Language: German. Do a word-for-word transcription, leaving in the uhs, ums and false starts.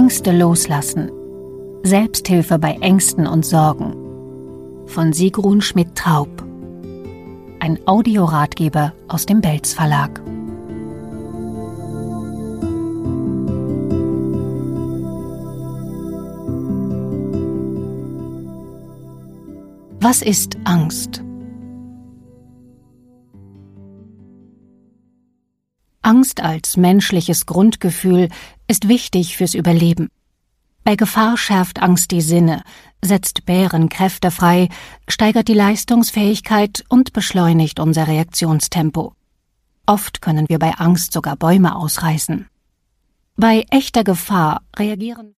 Ängste loslassen. Selbsthilfe bei Ängsten und Sorgen. Von Sigrun Schmidt-Traub. Ein Audioratgeber aus dem Belz Verlag. Was ist Angst? Angst als menschliches Grundgefühl ist wichtig fürs Überleben. Bei Gefahr schärft Angst die Sinne, setzt Bärenkräfte frei, steigert die Leistungsfähigkeit und beschleunigt unser Reaktionstempo. Oft können wir bei Angst sogar Bäume ausreißen. Bei echter Gefahr reagieren